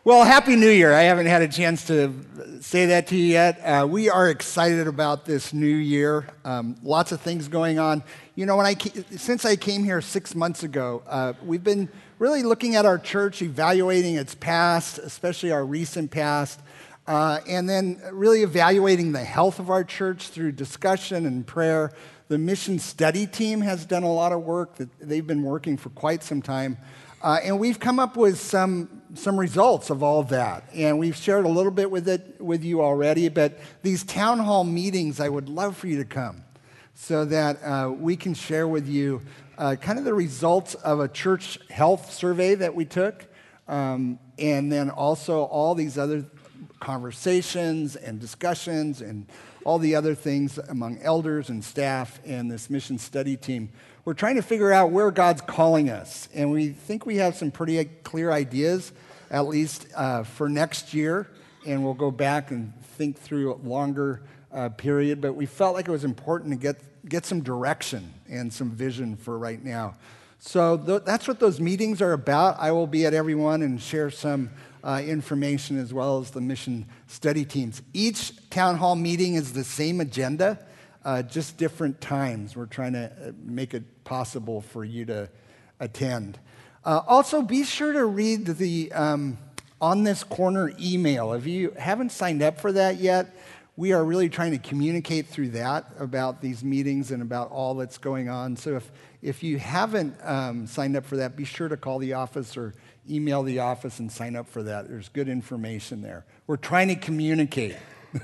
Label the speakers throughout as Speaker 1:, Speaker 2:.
Speaker 1: Well, Happy New Year. I haven't had a chance to say that to you yet. We are excited about this new year. Lots of things going on. You know, since I came here 6 months ago, we've been really looking at our church, evaluating its past, especially our recent past, and then really evaluating the health of our church through discussion and prayer. The mission study team has done a lot of work. They've been working for quite some time. And we've come up with some results of all that. And we've shared a little bit with you already, but these town hall meetings, I would love for you to come so that we can share with you kind of the results of a church health survey that we took, and then also all these other conversations and discussions and all the other things among elders and staff and this mission study team. We're trying to figure out where God's calling us, and we think we have some pretty clear ideas, at least for next year, and we'll go back and think through a longer period, but we felt like it was important to get some direction and some vision for right now. So that's what those meetings are about. I will be at every one and share some information as well as the mission study teams. Each town hall meeting is the same agenda, just different times. We're trying to make it possible for you to attend. Also, be sure to read the On This Corner email. If you haven't signed up for that yet, we are really trying to communicate through that about these meetings and about all that's going on. So if you haven't signed up for that, be sure to call the office or email the office and sign up for that. There's good information there. We're trying to communicate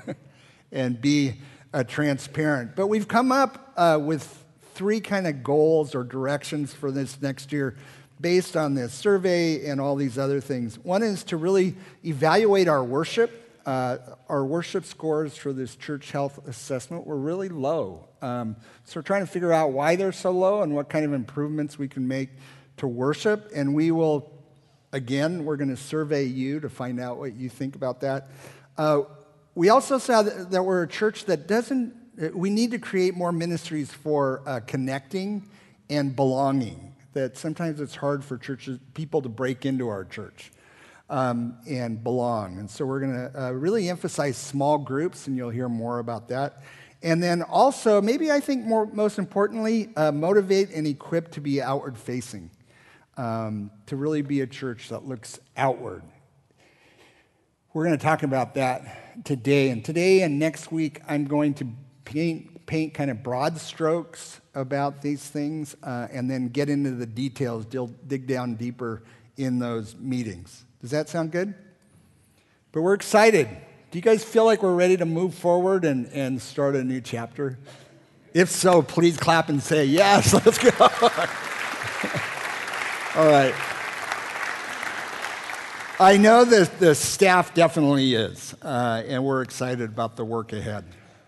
Speaker 1: and be transparent. But we've come up with 3 kind of goals or directions for this next year based on this survey and all these other things. One is to really evaluate our worship. Our worship scores for this church health assessment were really low. So we're trying to figure out why they're so low and what kind of improvements we can make to worship. And we will, again, we're going to survey you to find out what you think about that. We also saw that we're a church that we need to create more ministries for connecting and belonging. That sometimes it's hard for people to break into our church and belong. And so we're going to really emphasize small groups, and you'll hear more about that. And then also, maybe I think most importantly, motivate and equip to be outward facing, to really be a church that looks outward. We're going to talk about that today. And today and next week, I'm going to paint kind of broad strokes about these things and then get into the details, dig down deeper in those meetings. Does that sound good? But we're excited. Do you guys feel like we're ready to move forward and start a new chapter? If so, please clap and say, yes, let's go. All right. I know that the staff definitely is, and we're excited about the work ahead.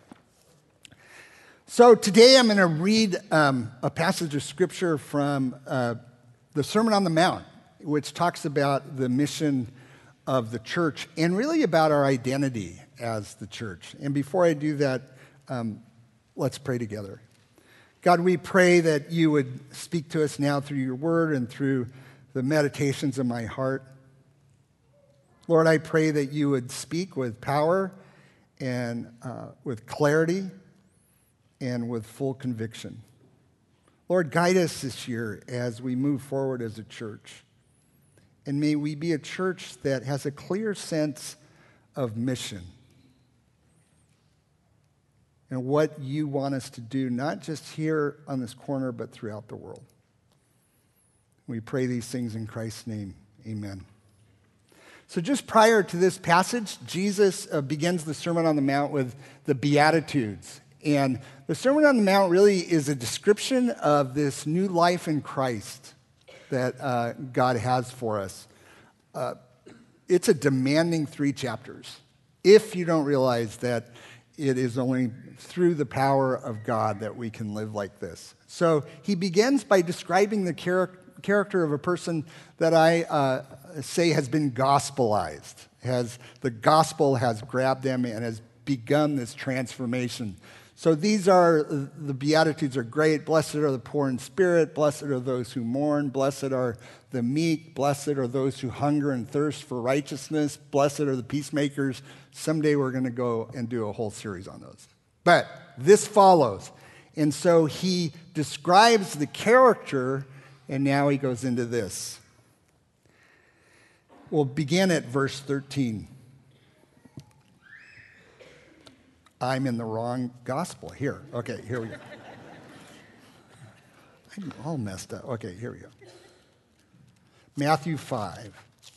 Speaker 1: So today I'm going to read a passage of Scripture from the Sermon on the Mount, which talks about the mission of the church and really about our identity as the church. And before I do that, let's pray together. God, we pray that you would speak to us now through your word and through the meditations of my heart. Lord, I pray that you would speak with power and with clarity and with full conviction. Lord, guide us this year as we move forward as a church. And may we be a church that has a clear sense of mission and what you want us to do, not just here on this corner, but throughout the world. We pray these things in Christ's name. Amen. So just prior to this passage, Jesus begins the Sermon on the Mount with the Beatitudes. And the Sermon on the Mount really is a description of this new life in Christ that God has for us. It's a demanding 3 chapters, if you don't realize that it is only through the power of God that we can live like this. So he begins by describing the character of a person that I say has been gospelized. The gospel has grabbed them and has begun this transformation. So these are, the Beatitudes are great. Blessed are the poor in spirit. Blessed are those who mourn. Blessed are the meek. Blessed are those who hunger and thirst for righteousness. Blessed are the peacemakers. Someday we're going to go and do a whole series on those. But this follows. And so he describes the character, and now he goes into this. We'll begin at verse 13. I'm in the wrong gospel. Here. Okay, here we go. I'm all messed up. Okay, here we go. Matthew 5.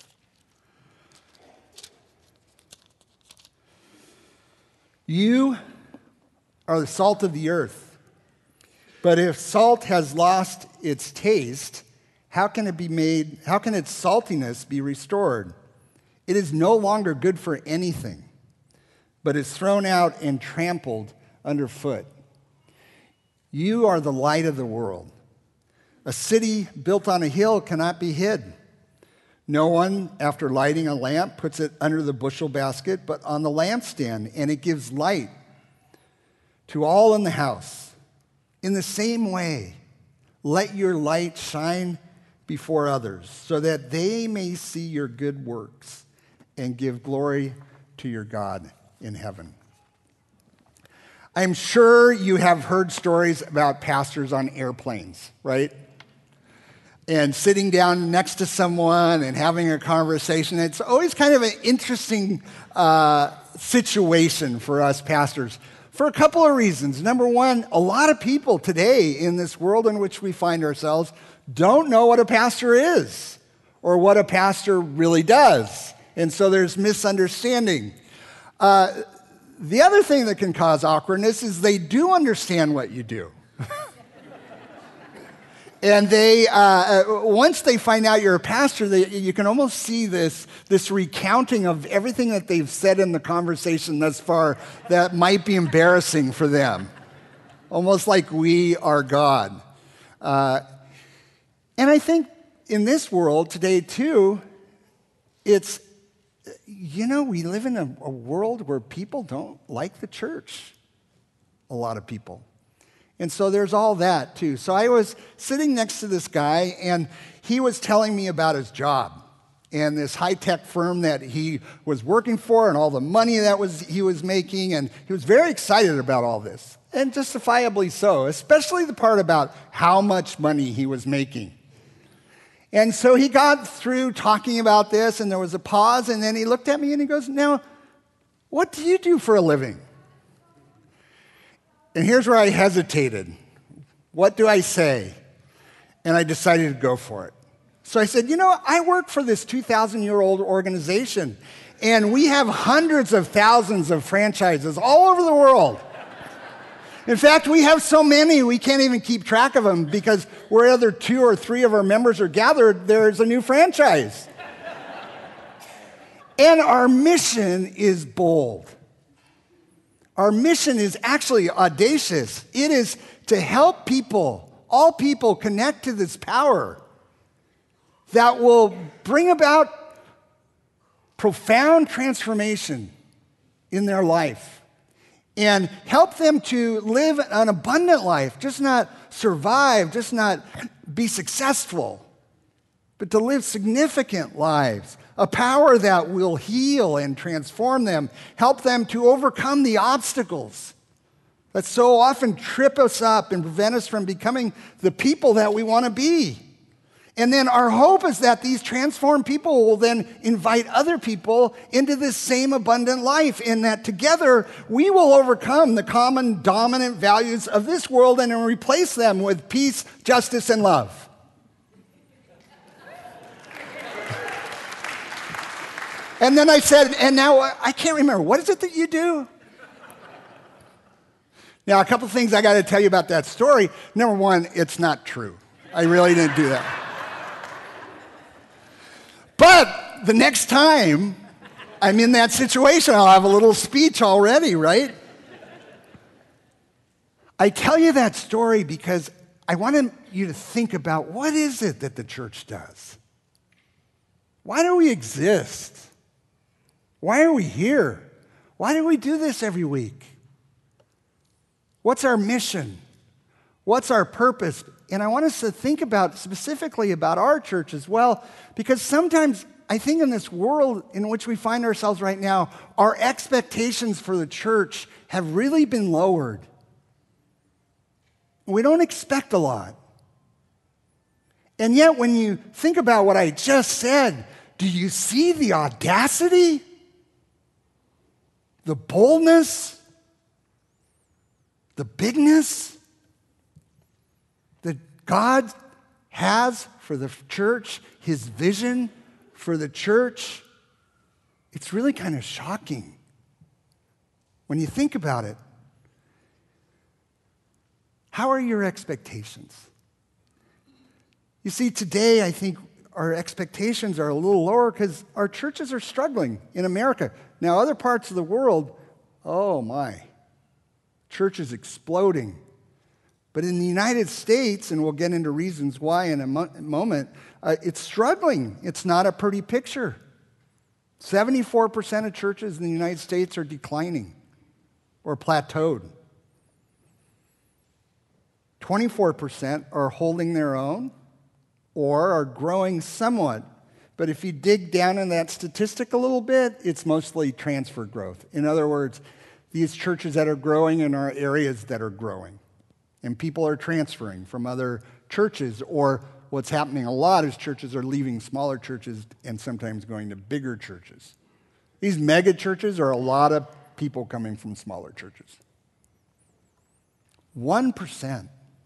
Speaker 1: You are the salt of the earth. But if salt has lost its taste, how can its saltiness be restored? It is no longer good for anything, but is thrown out and trampled underfoot. You are the light of the world. A city built on a hill cannot be hid. No one, after lighting a lamp, puts it under the bushel basket, but on the lampstand, and it gives light to all in the house. In the same way, let your light shine before others, so that they may see your good works and give glory to your God in heaven. I'm sure you have heard stories about pastors on airplanes, right? And sitting down next to someone and having a conversation. It's always kind of an interesting situation for us pastors for a couple of reasons. Number one, a lot of people today in this world in which we find ourselves don't know what a pastor is or what a pastor really does. And so there's misunderstanding. The other thing that can cause awkwardness is they do understand what you do. And they, once they find out you're a pastor, you can almost see this recounting of everything that they've said in the conversation thus far that might be embarrassing for them. Almost like we are God. And I think in this world today too, it's, we live in a world where people don't like the church. A lot of people. And so there's all that too. So I was sitting next to this guy, and he was telling me about his job and this high-tech firm that he was working for and all the money he was making. And he was very excited about all this, and justifiably so, especially the part about how much money he was making. And so he got through talking about this, and there was a pause, and then he looked at me and he goes, "Now, what do you do for a living?" And here's where I hesitated. What do I say? And I decided to go for it. So I said, I work for this 2,000-year-old organization, and we have hundreds of thousands of franchises all over the world. In fact, we have so many, we can't even keep track of them, because wherever 2 or 3 of our members are gathered, there's a new franchise. And our mission is bold. Our mission is actually audacious. It is to help people, all people, connect to this power that will bring about profound transformation in their life and help them to live an abundant life, just not survive, just not be successful, but to live significant lives. A power that will heal and transform them, help them to overcome the obstacles that so often trip us up and prevent us from becoming the people that we want to be. And then our hope is that these transformed people will then invite other people into this same abundant life, and that together we will overcome the common dominant values of this world and replace them with peace, justice, and love. And then I said, and now I can't remember, what is it that you do? Now, a couple things I got to tell you about that story. Number one, it's not true. I really didn't do that. But the next time I'm in that situation, I'll have a little speech already, right? I tell you that story because I want you to think about, what is it that the church does? Why do we exist? Why are we here? Why do we do this every week? What's our mission? What's our purpose? And I want us to think about specifically about our church as well, because sometimes I think in this world in which we find ourselves right now, our expectations for the church have really been lowered. We don't expect a lot. And yet, when you think about what I just said, do you see the audacity? The boldness? The bigness that God has for the church, his vision for the church? It's really kind of shocking when you think about it. How are your expectations? You see, today I think our expectations are a little lower because our churches are struggling in America. Now, other parts of the world, oh my, church is exploding. But in the United States, and we'll get into reasons why in a moment, it's struggling. It's not a pretty picture. 74% of churches in the United States are declining or plateaued. 24% are holding their own or are growing somewhat. But if you dig down in that statistic a little bit, it's mostly transfer growth. In other words, these churches that are growing in our areas that are growing. And people are transferring from other churches, or what's happening a lot is churches are leaving smaller churches and sometimes going to bigger churches. These mega churches are a lot of people coming from smaller churches. 1%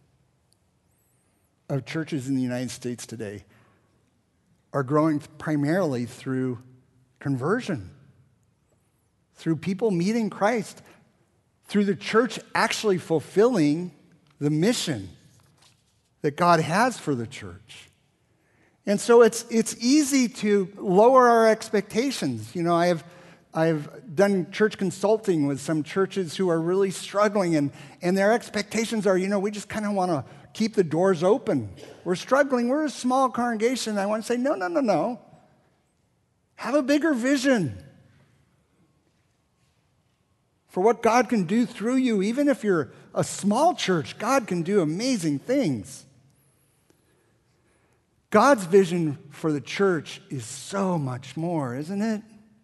Speaker 1: of churches in the United States today are growing primarily through conversion, through people meeting Christ, through the church actually fulfilling the mission that God has for the church. And so it's easy to lower our expectations. You know, I've done church consulting with some churches who are really struggling, and their expectations are, we just kind of want to keep the doors open. We're struggling. We're a small congregation. I want to say, no. Have a bigger vision for what God can do through you. Even if you're a small church, God can do amazing things. God's vision for the church is so much more, isn't it?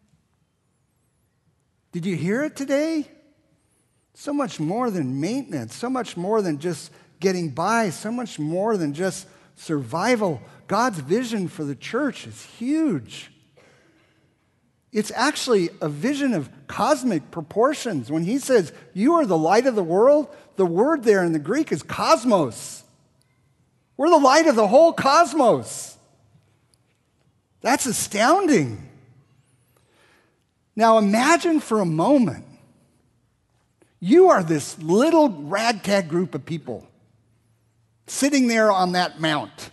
Speaker 1: Did you hear it today? So much more than maintenance, so much more than just getting by, so much more than just survival. God's vision for the church is huge. It's actually a vision of cosmic proportions. When he says, you are the light of the world, the word there in the Greek is cosmos. We're the light of the whole cosmos. That's astounding. Now imagine for a moment, you are this little ragtag group of people sitting there on that mount.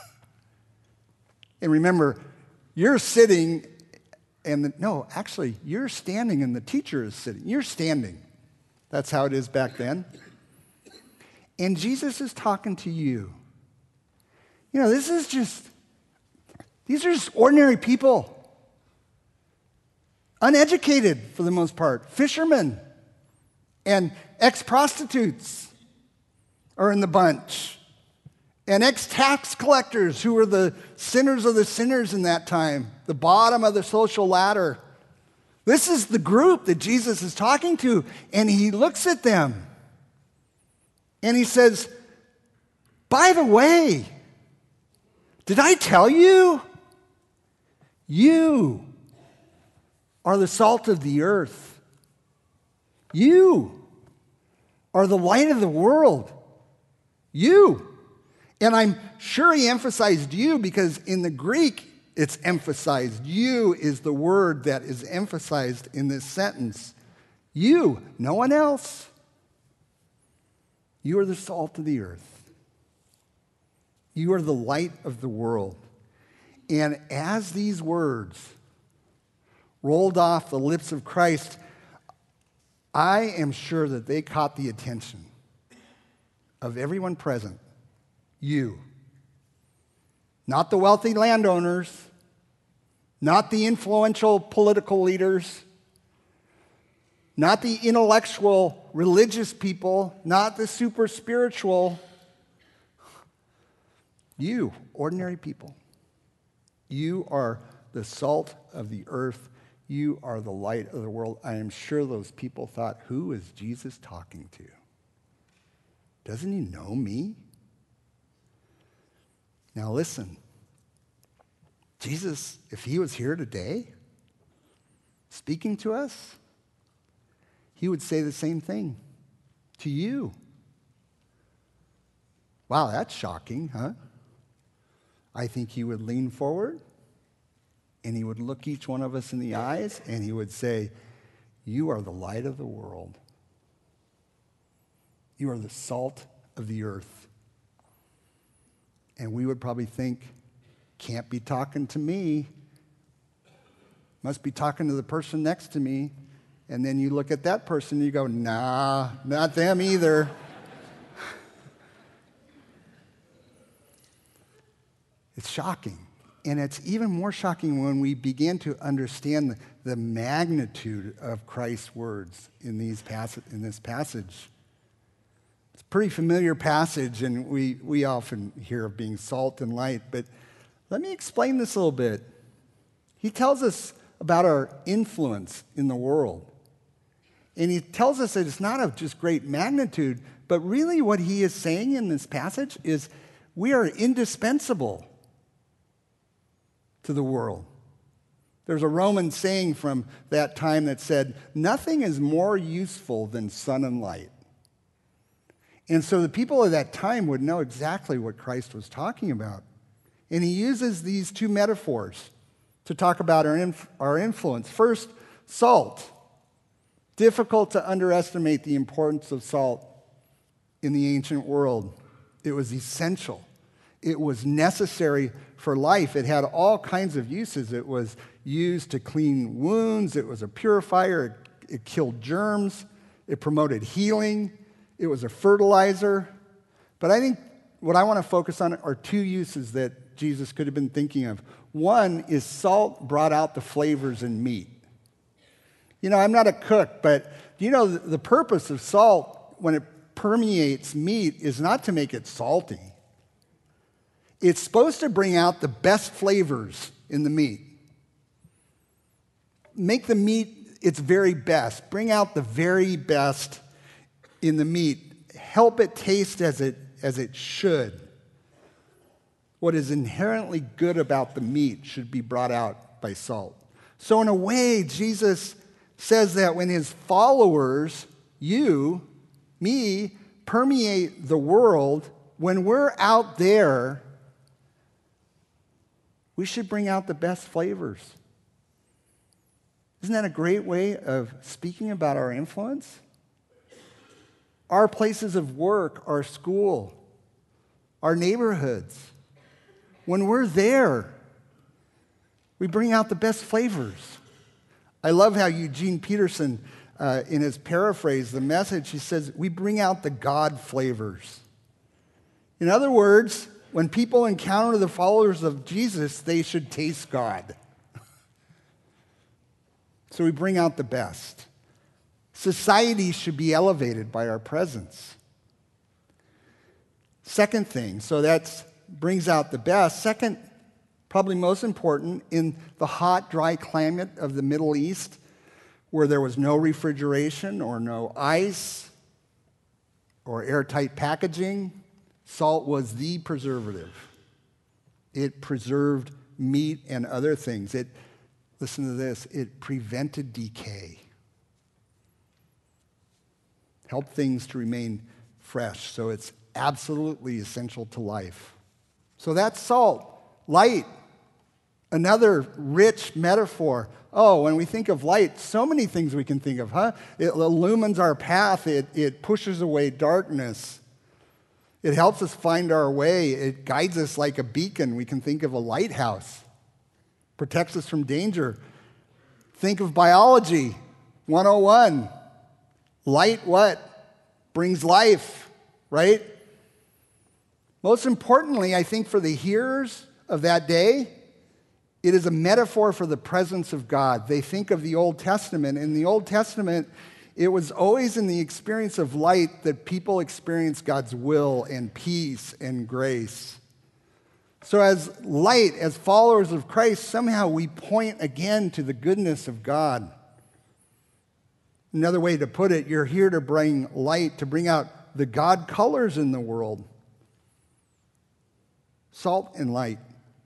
Speaker 1: And remember, you're sitting, you're standing and the teacher is sitting. You're standing. That's how it is back then. And Jesus is talking to you. These are just ordinary people. Uneducated for the most part. Fishermen and ex-prostitutes are in the bunch. And ex-tax collectors who were the sinners of the sinners in that time, the bottom of the social ladder. This is the group that Jesus is talking to, and he looks at them and he says, by the way, did I tell you? You are the salt of the earth. You are the light of the world. You. And I'm sure he emphasized you because in the Greek, it's emphasized. You is the word that is emphasized in this sentence. You, no one else. You are the salt of the earth. You are the light of the world. And as these words rolled off the lips of Christ, I am sure that they caught the attention of everyone present. You. Not the wealthy landowners, not the influential political leaders, not the intellectual, religious people, not the super spiritual. You, ordinary people. You are the salt of the earth. You are the light of the world. I am sure those people thought, who is Jesus talking to? Doesn't he know me? Now listen, Jesus, if he was here today, speaking to us, he would say the same thing to you. Wow, that's shocking, huh? I think he would lean forward and he would look each one of us in the eyes and he would say, you are the light of the world. You are the salt of the earth. And we would probably think, can't be talking to me. Must be talking to the person next to me. And then you look at that person and you go, nah, not them either. It's shocking. And it's even more shocking when we begin to understand the magnitude of Christ's words in this passage. It's a pretty familiar passage, and we often hear of being salt and light, but let me explain this a little bit. He tells us about our influence in the world. And he tells us that it's not of just great magnitude, but really what he is saying in this passage is we are indispensable to the world. There's a Roman saying from that time that said, nothing is more useful than sun and light. And so the people of that time would know exactly what Christ was talking about. And he uses these two metaphors to talk about our influence. First, salt. Difficult to underestimate the importance of salt in the ancient world. It was essential. It was necessary for life. It had all kinds of uses. It was used to clean wounds. It was a purifier. It killed germs. It promoted healing. It was a fertilizer. But I think what I want to focus on are two uses that Jesus could have been thinking of. One is salt brought out the flavors in meat. You know, I'm not a cook, but you know the purpose of salt when it permeates meat is not to make it salty. It's supposed to bring out the best flavors in the meat. Make the meat its very best. Bring out the very best in the meat. Help it taste as it should. What is inherently good about the meat should be brought out by salt. So in a way, Jesus says that when his followers, you, me, permeate the world, when we're out there, we should bring out the best flavors. Isn't that a great way of speaking about our influence? Our places of work, our school, our neighborhoods. When we're there, we bring out the best flavors. I love how Eugene Peterson, in his paraphrase, the message, he says, we bring out the God flavors. In other words, when people encounter the followers of Jesus, they should taste God. So we bring out the best. Society should be elevated by our presence. Second thing, so that brings out the best. Second, probably most important, in the hot, dry climate of the Middle East, where there was no refrigeration or no ice or airtight packaging, salt was the preservative. It preserved meat and other things. Listen to this, it prevented decay. Helped things to remain fresh. So it's absolutely essential to life. So that's salt. Light, another rich metaphor. Oh, when we think of light, so many things we can think of, huh? It illumines our path. It pushes away darkness. It helps us find our way. It guides us like a beacon. We can think of a lighthouse. Protects us from danger. Think of biology 101. Light what? Brings life, right? Most importantly, I think for the hearers of that day, it is a metaphor for the presence of God. They think of the Old Testament. In the Old Testament, It was always in the experience of light that people experienced God's will and peace and grace. So as light, as followers of Christ, somehow we point again to the goodness of God. Another way to put it, you're here to bring light, to bring out the God colors in the world. Salt and light.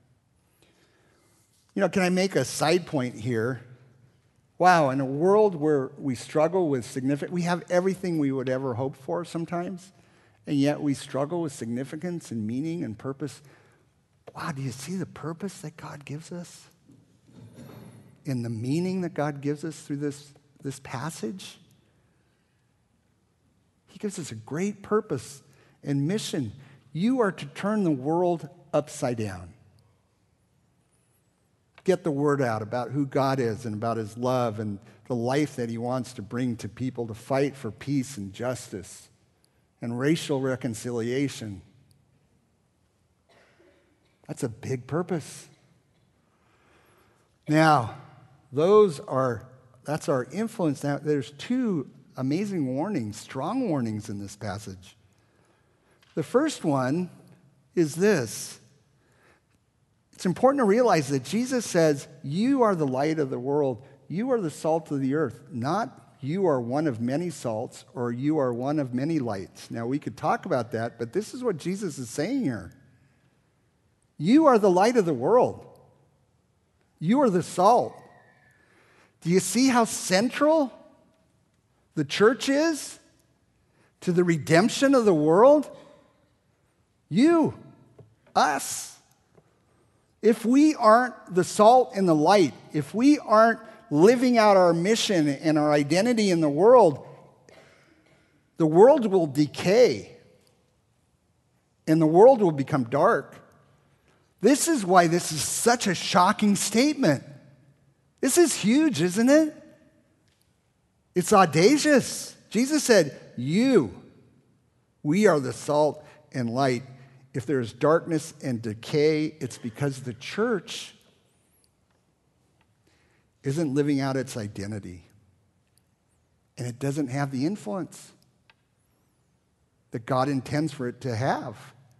Speaker 1: Can I make a side point here? Wow, in a world where we struggle with we have everything we would ever hope for sometimes, and yet we struggle with significance and meaning and purpose. Wow, do you see the purpose that God gives us? And the meaning that God gives us through this passage? He gives us a great purpose and mission. You are to turn the world upside down. Get the word out about who God is and about his love and the life that he wants to bring to people, to fight for peace and justice and racial reconciliation. That's a big purpose. Now, that's our influence. Now, there's two amazing warnings, strong warnings in this passage. The first one is this. It's important to realize that Jesus says, you are the light of the world. You are the salt of the earth. Not you are one of many salts or you are one of many lights. Now, we could talk about that, but this is what Jesus is saying here. You are the light of the world. You are the salt. Do you see how central the church is to the redemption of the world? You, us. If we aren't the salt and the light, if we aren't living out our mission and our identity in the world will decay and the world will become dark. This is why this is such a shocking statement. This is huge, isn't it? It's audacious. Jesus said, we are the salt and light. If there's darkness and decay, it's because the church isn't living out its identity. And it doesn't have the influence that God intends for it to have.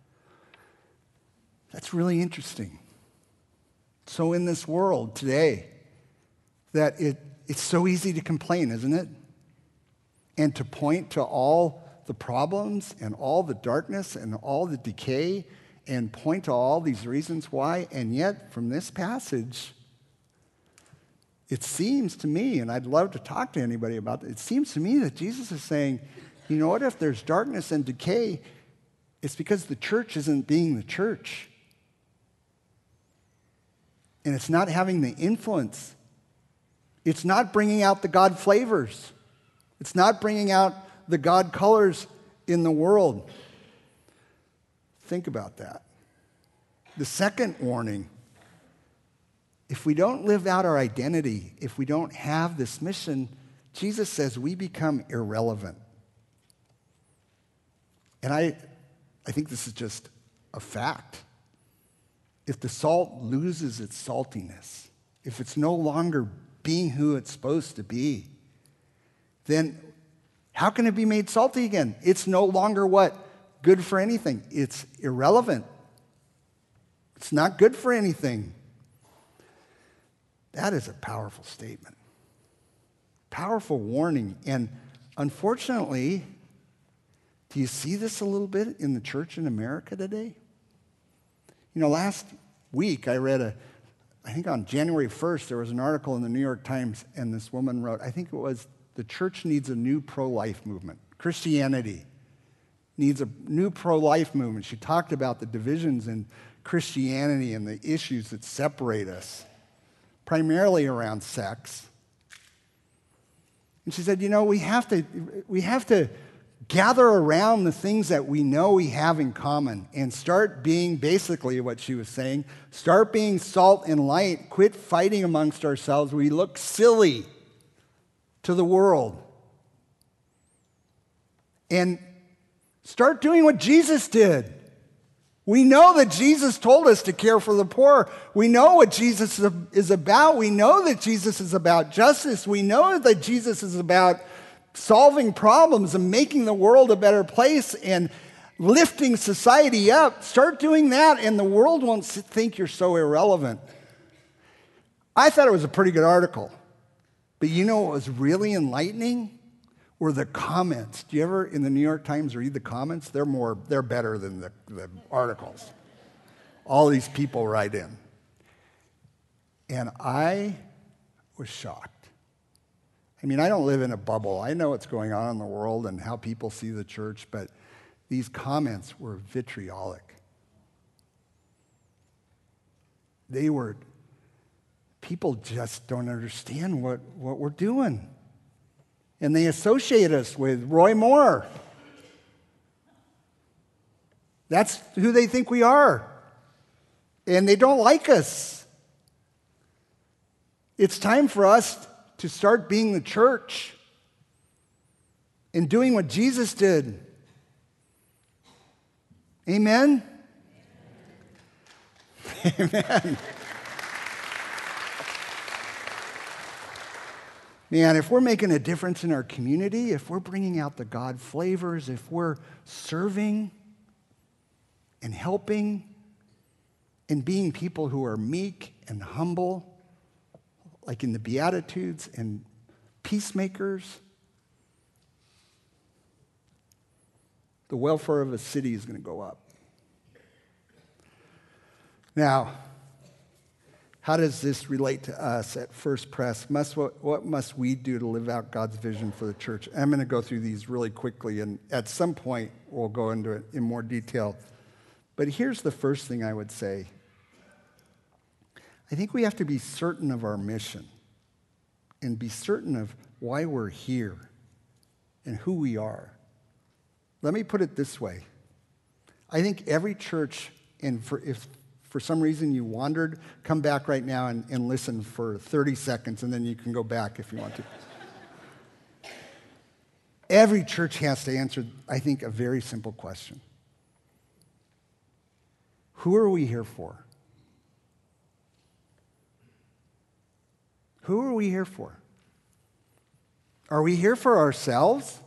Speaker 1: That's really interesting. So in this world today, that it's so easy to complain, isn't it? And to point to all the problems and all the darkness and all the decay and point to all these reasons why. And yet, from this passage, it seems to me, and I'd love to talk to anybody about it seems to me that Jesus is saying, you know what, if there's darkness and decay, it's because the church isn't being the church. And it's not having the influence. It's not bringing out the God flavors. It's not bringing out the God colors in the world. Think about that. The second warning, if we don't live out our identity, if we don't have this mission, Jesus says we become irrelevant. And I think this is just a fact. If the salt loses its saltiness, if it's no longer being who it's supposed to be, then how can it be made salty again? It's no longer what? Good for anything. It's irrelevant. It's not good for anything. That is a powerful statement. Powerful warning. And unfortunately, do you see this a little bit in the church in America today? Last week I read I think on January 1st, there was an article in the New York Times, and this woman wrote, I think it was, the church needs a new pro-life movement. Christianity needs a new pro-life movement. She talked about the divisions in Christianity and the issues that separate us, primarily around sex. And she said, we have to gather around the things that we know we have in common and start being, basically what she was saying, start being salt and light, quit fighting amongst ourselves. We look silly to the world. And start doing what Jesus did. We know that Jesus told us to care for the poor. We know what Jesus is about. We know that Jesus is about justice. We know that Jesus is about solving problems and making the world a better place and lifting society up. Start doing that, and the world won't think you're so irrelevant. I thought it was a pretty good article. But you know what was really enlightening? Were the comments. Do you ever, in the New York Times, read the comments? They're better than the articles. All these people write in. And I was shocked. I mean, I don't live in a bubble. I know what's going on in the world and how people see the church, but these comments were vitriolic. People just don't understand what we're doing. And they associate us with Roy Moore. That's who they think we are. And they don't like us. It's time for us to start being the church and doing what Jesus did. Amen? Amen. Man, if we're making a difference in our community, if we're bringing out the God flavors, if we're serving and helping and being people who are meek and humble, like in the Beatitudes, and peacemakers, the welfare of a city is going to go up. Now, how does this relate to us at First Pres? What must we do to live out God's vision for the church? I'm going to go through these really quickly, and at some point we'll go into it in more detail. But here's the first thing I would say. I think we have to be certain of our mission and be certain of why we're here and who we are. Let me put it this way. I think every church, and if for some reason you wandered, come back right now and listen for 30 seconds, and then you can go back if you want to. Every church has to answer, I think, a very simple question. Who are we here for? Who are we here for? Are we here for ourselves?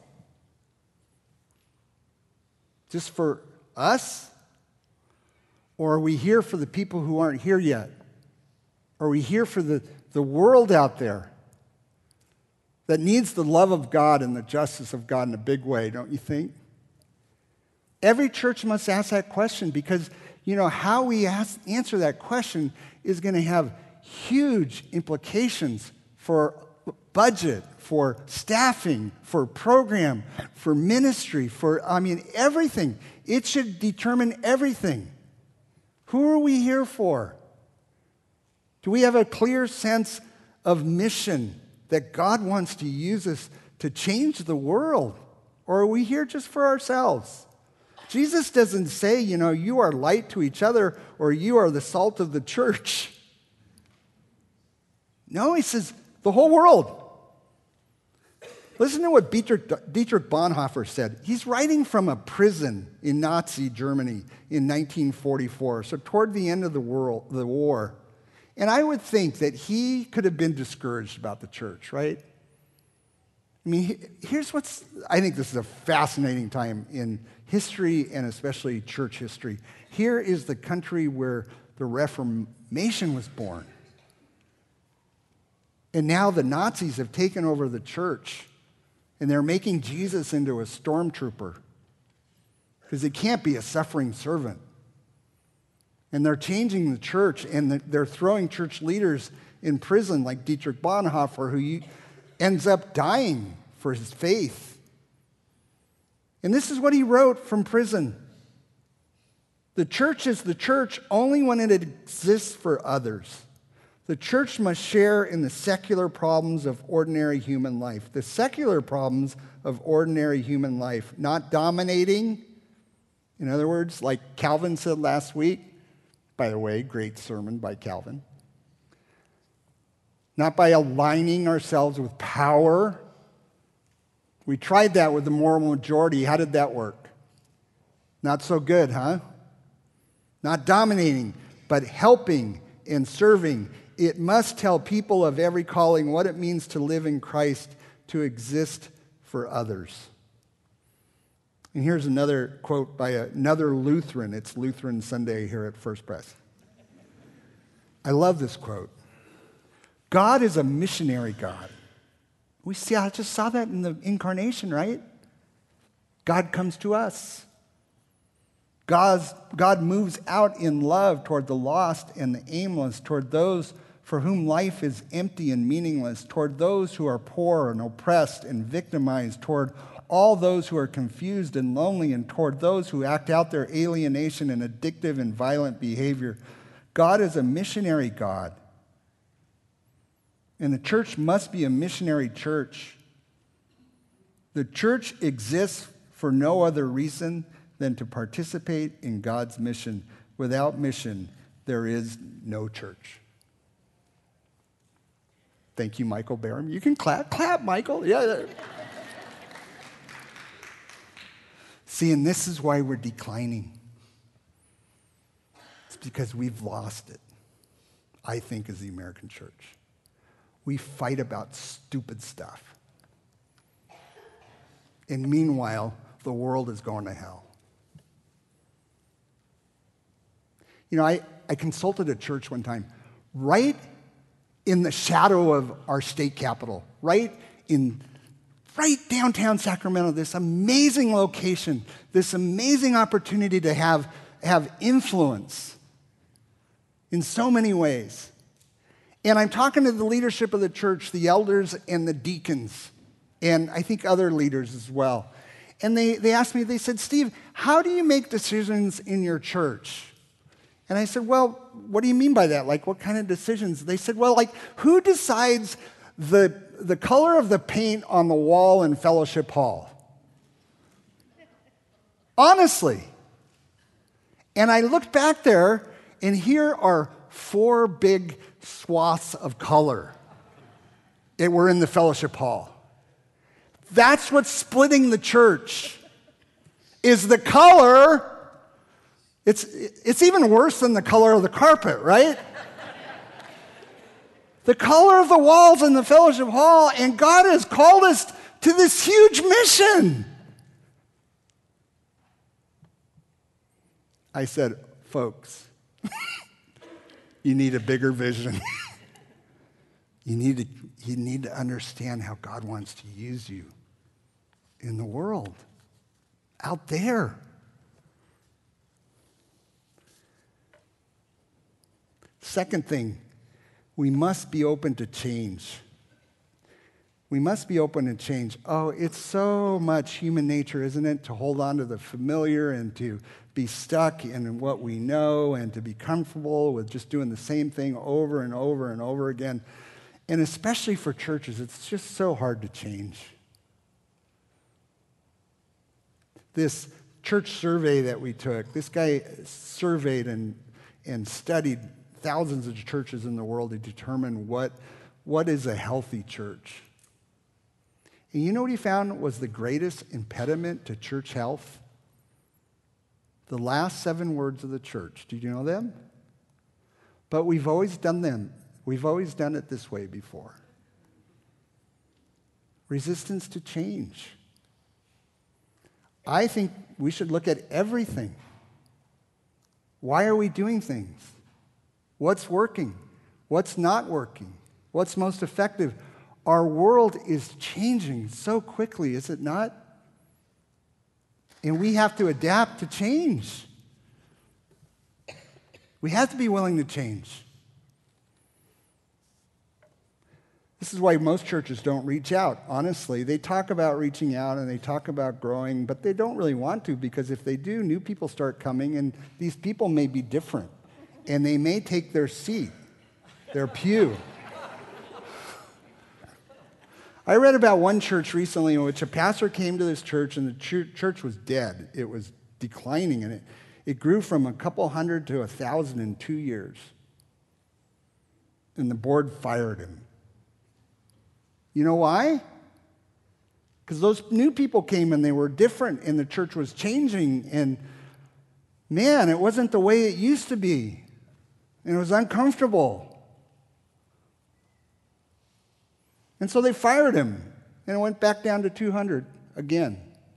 Speaker 1: Just for us? Or are we here for the people who aren't here yet? Are we here for the world out there that needs the love of God and the justice of God in a big way, don't you think? Every church must ask that question because, how we answer that question is going to have huge implications for budget, for staffing, for program, for ministry, everything. It should determine everything. Who are we here for? Do we have a clear sense of mission that God wants to use us to change the world? Or are we here just for ourselves? Jesus doesn't say, you are light to each other or you are the salt of the church. No, he says the whole world. Listen to what Dietrich Bonhoeffer said. He's writing from a prison in Nazi Germany in 1944, so toward the end of the war. And I would think that he could have been discouraged about the church, right? I think this is a fascinating time in history and especially church history. Here is the country where the Reformation was born. And now the Nazis have taken over the church. And they're making Jesus into a stormtrooper because he can't be a suffering servant. And they're changing the church, and they're throwing church leaders in prison like Dietrich Bonhoeffer, who ends up dying for his faith. And this is what he wrote from prison. The church is the church only when it exists for others. The church must share in the secular problems of ordinary human life. The secular problems of ordinary human life, not dominating. In other words, like Calvin said last week, by the way, great sermon by Calvin. Not by aligning ourselves with power. We tried that with the moral majority. How did that work? Not so good, huh? Not dominating, but helping and serving. It must tell people of every calling what it means to live in Christ, to exist for others. And here's another quote by another Lutheran. It's Lutheran Sunday here at First Pres. I love this quote. God is a missionary God. I just saw that in the incarnation, right? God comes to us. God moves out in love toward the lost and the aimless, toward those for whom life is empty and meaningless, toward those who are poor and oppressed and victimized, toward all those who are confused and lonely, and toward those who act out their alienation and addictive and violent behavior. God is a missionary God. And the church must be a missionary church. The church exists for no other reason than to participate in God's mission. Without mission, there is no church. Thank you, Michael Barham. You can clap. Clap, Michael. Yeah. See, and this is why we're declining. It's because we've lost it, I think, as the American church. We fight about stupid stuff. And meanwhile, the world is going to hell. You know, I consulted a church one time, right in the shadow of our state capitol, right downtown Sacramento, this amazing location, this amazing opportunity to have influence in so many ways. And I'm talking to the leadership of the church, the elders and the deacons, and I think other leaders as well. And they asked me, they said, Steve, how do you make decisions in your church? And I said, well, what do you mean by that? Like, what kind of decisions? They said, well, like, who decides the color of the paint on the wall in Fellowship Hall? Honestly. And I looked back there, and here are 4 big swaths of color that were in the Fellowship Hall. That's what's splitting the church, is the color. It's even worse than the color of the carpet, right? The color of the walls in the Fellowship Hall, and God has called us to this huge mission. I said, folks, you need a bigger vision. You need to understand how God wants to use you in the world, out there. Second thing, we must be open to change. We must be open to change. Oh, it's so much human nature, isn't it, to hold on to the familiar and to be stuck in what we know and to be comfortable with just doing the same thing over and over and over again. And especially for churches, it's just so hard to change. This church survey that we took, this guy surveyed and studied thousands of churches in the world to determine what is a healthy church. And you know what he found was the greatest impediment to church health? The last 7 words of the church. Did you know them? But we've always done them. We've always done it this way before. Resistance to change. I think we should look at everything. Why are we doing things? What's working? What's not working? What's most effective? Our world is changing so quickly, is it not? And we have to adapt to change. We have to be willing to change. This is why most churches don't reach out, honestly. They talk about reaching out and they talk about growing, but they don't really want to, because if they do, new people start coming, and these people may be different, and they may take their seat, their pew. I read about one church recently in which a pastor came to this church, and the church was dead. It was declining, and it grew from a couple hundred to 1,000 in 2 years. And the board fired him. You know why? Because those new people came and they were different, and the church was changing, and man, it wasn't the way it used to be, and it was uncomfortable. And so they fired him, and it went back down to 200 again.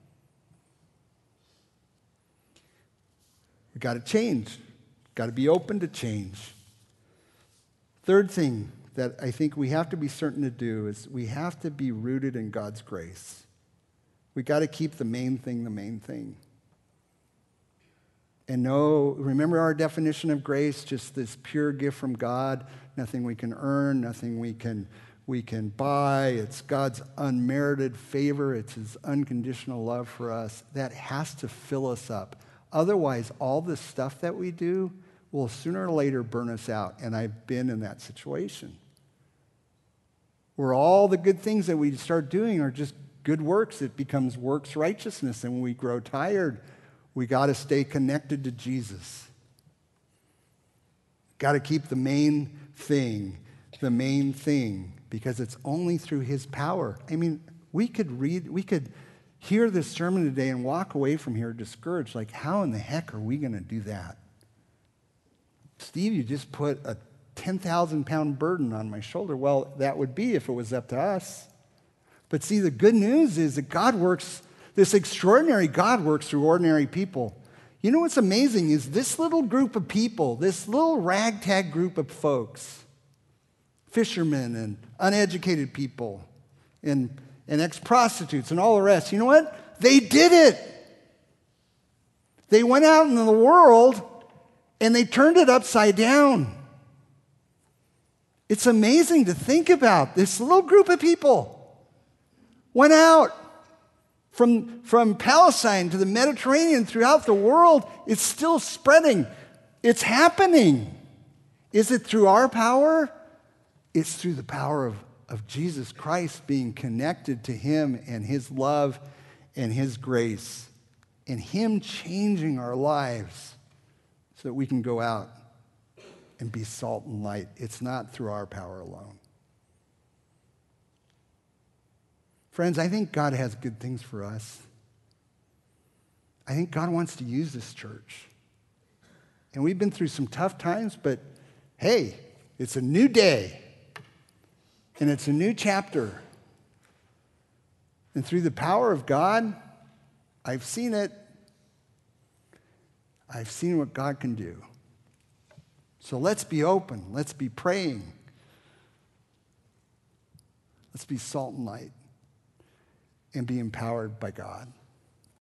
Speaker 1: We got to change. Got to be open to change. Third thing that I think we have to be certain to do is we have to be rooted in God's grace. We got to keep the main thing the main thing. And remember our definition of grace, just this pure gift from God, nothing we can earn, nothing we can buy. It's God's unmerited favor. It's his unconditional love for us. That has to fill us up. Otherwise, all the stuff that we do will sooner or later burn us out. And I've been in that situation, where all the good things that we start doing are just good works. It becomes works righteousness. And when we grow tired, we got to stay connected to Jesus. Got to keep the main thing, because it's only through his power. I mean, we could hear this sermon today and walk away from here discouraged, like, how in the heck are we going to do that? Steve, you just put a 10,000-pound burden on my shoulder. Well, that would be if it was up to us. But see, the good news is that God works, this extraordinary God works through ordinary people. You know what's amazing is this little group of people, this little ragtag group of folks, fishermen and uneducated people and ex-prostitutes and all the rest, you know what? They did it. They went out into the world and they turned it upside down. It's amazing to think about. This little group of people went out from Palestine to the Mediterranean, throughout the world. It's still spreading. It's happening. Is it through our power? It's through the power of Jesus Christ, being connected to him and his love and his grace, and him changing our lives so that we can go out and be salt and light. It's not through our power alone. Friends, I think God has good things for us. I think God wants to use this church. And we've been through some tough times, but hey, it's a new day. And it's a new chapter. And through the power of God, I've seen it. I've seen what God can do. So let's be open. Let's be praying. Let's be salt and light and be empowered by God.